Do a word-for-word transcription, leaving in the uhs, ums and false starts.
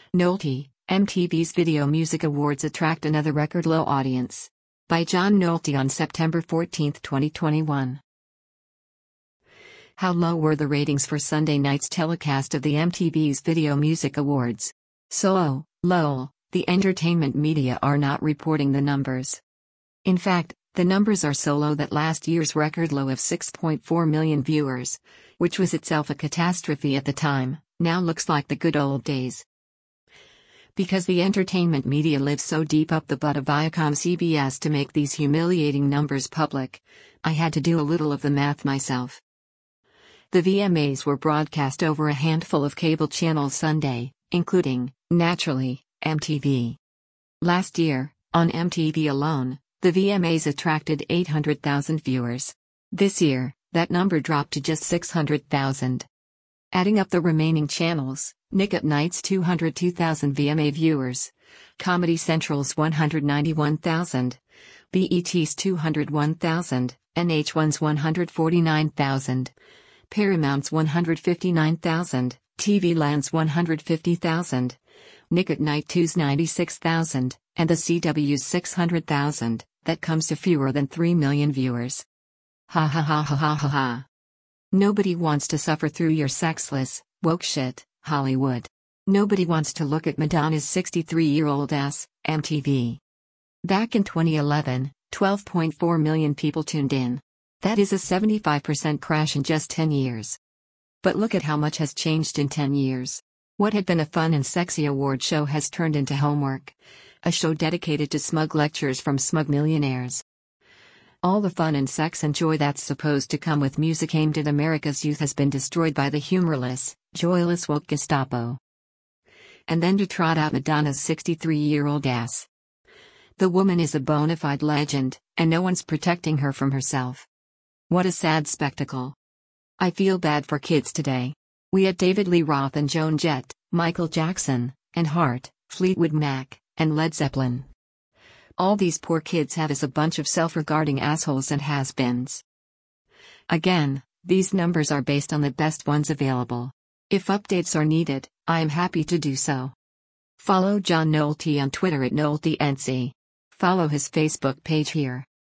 Nolte, M T V's Video Music Awards attract another record-low audience. By John Nolte on September fourteenth, twenty twenty-one. How low were the ratings for Sunday night's telecast of the M T V's Video Music Awards? So low, low, the entertainment media are not reporting the numbers. In fact, the numbers are so low that last year's record low of six point four million viewers, which was itself a catastrophe at the time, now looks like the good old days. Because the entertainment media lives so deep up the butt of Viacom C B S to make these humiliating numbers public, I had to do a little of the math myself. The V M As were broadcast over a handful of cable channels Sunday, including, naturally, M T V. Last year, on M T V alone, the V M As attracted eight hundred thousand viewers. This year, that number dropped to just six hundred thousand. Adding up the remaining channels, Nick at Night's two hundred two thousand V M A viewers, Comedy Central's one hundred ninety-one thousand, B E T's two hundred one thousand, N H one's one hundred forty-nine thousand, Paramount's one hundred fifty-nine thousand, T V Land's one hundred fifty thousand, Nick at Night two's ninety-six thousand, and the C W's six hundred thousand, that comes to fewer than three million viewers. Ha ha ha ha ha ha ha. Nobody wants to suffer through your sexless, woke shit, Hollywood. Nobody wants to look at Madonna's sixty-three-year-old ass, M T V. Back in twenty eleven, twelve point four million people tuned in. That is a seventy-five percent crash in just ten years. But look at how much has changed in ten years. What had been a fun and sexy award show has turned into homework. A show dedicated to smug lectures from smug millionaires. All the fun and sex and joy that's supposed to come with music aimed at America's youth has been destroyed by the humorless, joyless woke Gestapo. And then to trot out Madonna's sixty-three-year-old ass. The woman is a bona fide legend, and no one's protecting her from herself. What a sad spectacle. I feel bad for kids today. We had David Lee Roth and Joan Jett, Michael Jackson, and Heart, Fleetwood Mac, and Led Zeppelin. All these poor kids have is a bunch of self-regarding assholes and has-beens. Again, these numbers are based on the best ones available. If updates are needed, I am happy to do so. Follow John Nolte on Twitter at NolteNC. Follow his Facebook page here.